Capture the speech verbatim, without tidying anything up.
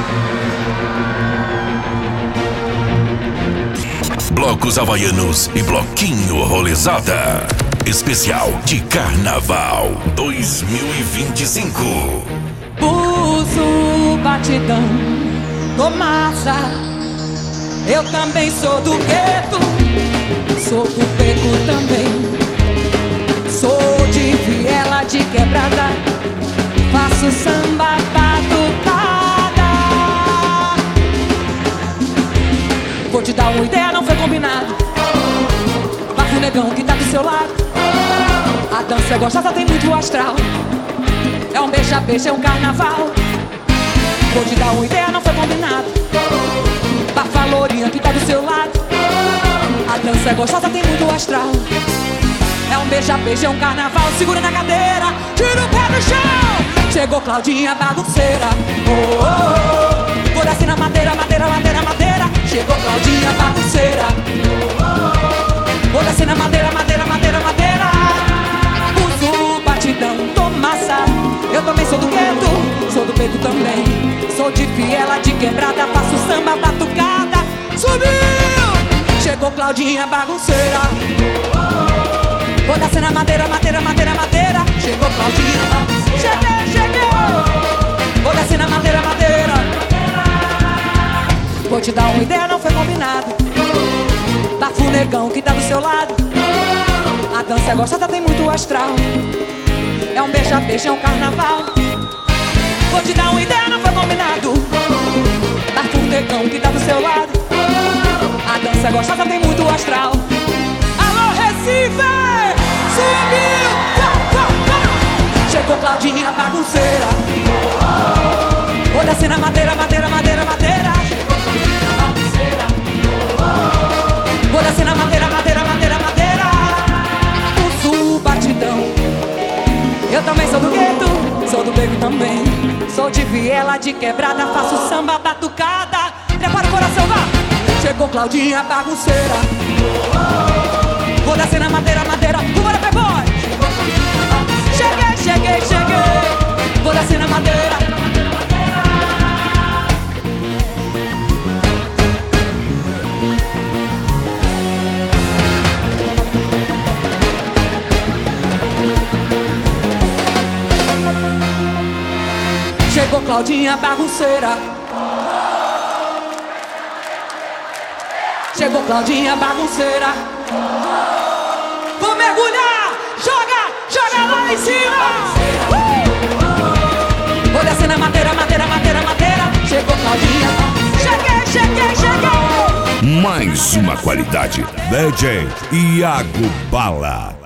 Blocos havaianos e bloquinho rolezada. Especial de Carnaval dois mil e vinte e cinco. Buzo, batidão, tô massa. Eu também sou do gueto, sou do beco também. Sou de viela, de quebrada, faço samba batucada. Vou te dar uma ideia, não foi combinado. Bafo negão que tá do seu lado. A dança é gostosa, tem muito astral. É um beija-beija, é um carnaval. Vou te dar uma ideia, não foi combinado. Bafa lourinha que tá do seu lado. A dança é gostosa, tem muito astral. É um beija-beija, é um carnaval. Segura na cadeira, tira o pé do chão. Chegou Claudinha bagunceira. Oh, oh, oh. Vou descer na madeira, madeira, madeira, madeira. Chegou Claudinha bagunceira. Oh, oh, oh. Vou descer na madeira, madeira, madeira, madeira. Uso batidão, tô massa. Eu também sou do gueto, sou do beco também. Sou de viela, de quebrada, faço samba batucada. Subiu! Chegou Claudinha bagunceira. Vou descer na madeira, madeira, madeira, madeira. Chegou Claudinha bagunceira. Cheguei, cheguei! Vou descer na madeira, madeira. Vou te dar uma ideia, não foi combinado. Bafo negão que tá do seu lado. A dança é gostosa, tem muito astral. É um beija-beija, é um carnaval. Vou te dar uma ideia, não foi combinado. Bafo negão que tá do seu lado. A dança é gostosa, tem muito astral. Alô, Recife! Subiu! Chegou Claudinha bagunceira. Vou descer na madeira, madeira, madeira, madeira. Vou descer na madeira, madeira, madeira, madeira. Uso batidão. Eu também sou do gueto, sou do beco também. Sou de viela, de quebrada, faço samba batucada. Prepara o coração, vá! Chegou Claudinha bagunceira. Vou descer na madeira, madeira. Bora, playboy! Cheguei, cheguei, cheguei. Vou descer na madeira. Chegou Claudinha bagunceira. Chegou Claudinha bagunceira. Vou mergulhar, joga, joga lá em cima. uh! Vou descer na madeira, madeira, madeira, madeira. Chegou Claudinha. Cheguei, cheguei, cheguei. Mais uma qualidade. D J Iago Bala.